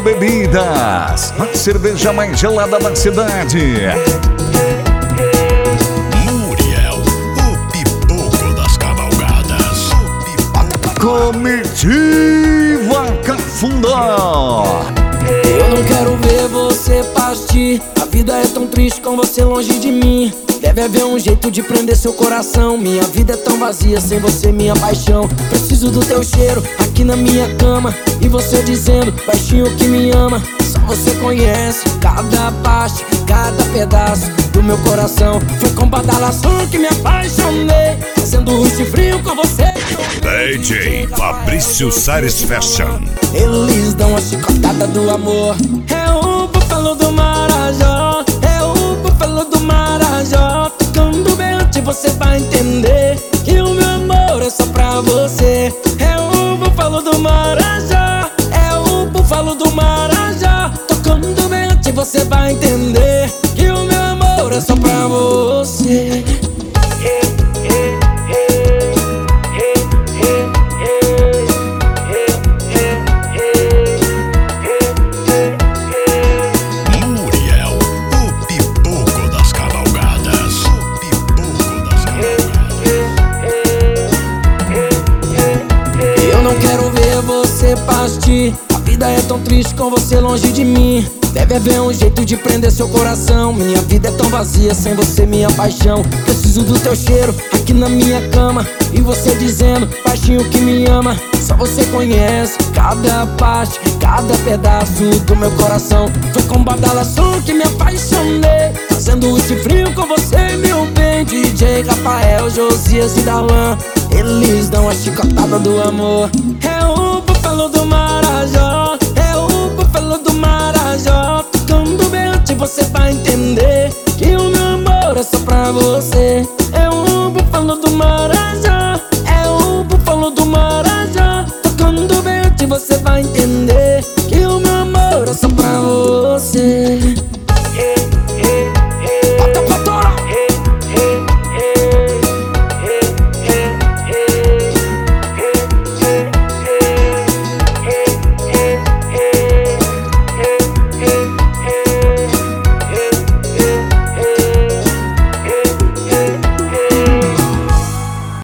Bebidas, a cerveja mais gelada da cidade. Muriel, o pipoco das cavalgadas. Comitiva Cafundó. Eu não quero ver você partir. A vida é tão triste com você longe de mim. Deve haver um jeito de prender seu coração. Minha vida é tão vazia sem você, minha paixão. Preciso do teu cheiro aqui na minha cama. E você dizendo baixinho que me ama. Só você conhece cada parte, cada pedaço do meu coração. Foi com badalação que me apaixonei, fazendo rush frio com você. DJ Fabrício Sares Fashion. Eles dão a chicotada do amor. É o búfalo do Marajó, é o búfalo do Marajó. Tocando bem antes você vai entender que o meu amor é só pra você. É o búfalo do Marajó, é o búfalo do Marajó. Tocando bem antes você vai entender que o meu amor é só pra você. Muriel, o pipoco das cavalgadas. O pipoco das cavalgadas. Eu não quero ver você partir. A vida é tão triste com você longe de mim. Deve haver um jeito de prender seu coração. Minha vida é tão vazia sem você, minha paixão. Preciso do teu cheiro aqui na minha cama. E você dizendo baixinho que me ama. Só você conhece cada parte, cada pedaço do meu coração. Foi com badalação que me apaixonei, fazendo esse frio com você, meu bem. DJ Rafael, Josias e Darlan, eles dão a chicotada do amor. É o búfalo do Marajó,